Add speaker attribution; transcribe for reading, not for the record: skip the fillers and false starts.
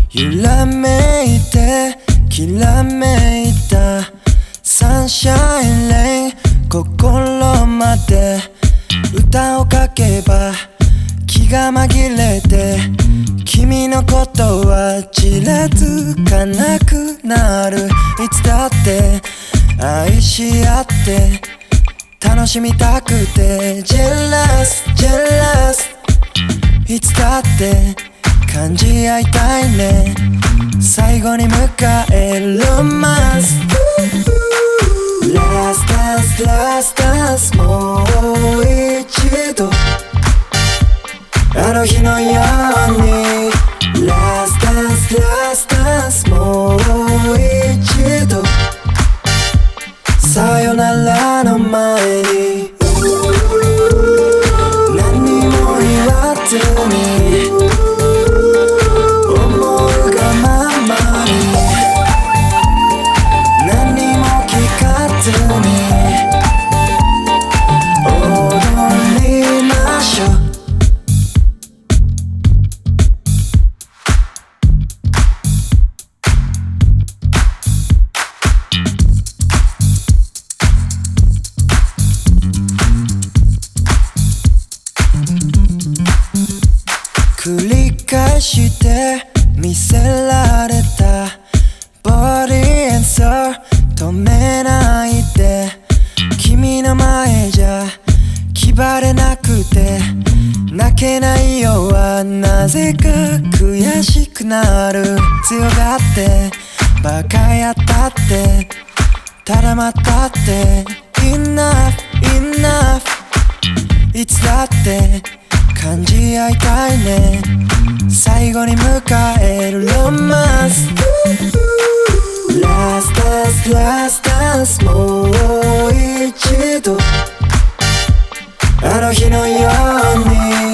Speaker 1: 揺らめいてきらめいたサンシャインレイン心まで歌を書けば気が紛れて君のことはちらつかなくなる。いつだって愛し合って楽しみたくて Jealous Jealous いつだって感じ合いたいね。最後に迎えるロマンス Last dance last dance もう一度あの日のように Last dance last dance もう一度さよならの前に何も言わずに思うがままに何も聞かずに踊りましょう。繰り返して見せられた Body and Soul 止めないで君の前じゃ気張れなくて泣けないよはなぜか悔しくなる。強がってバカやったってただ待ったって Enough Enough いつだって感じ合いたいね。最後に迎えるロマンス Last dance last dance もう一度あの日のように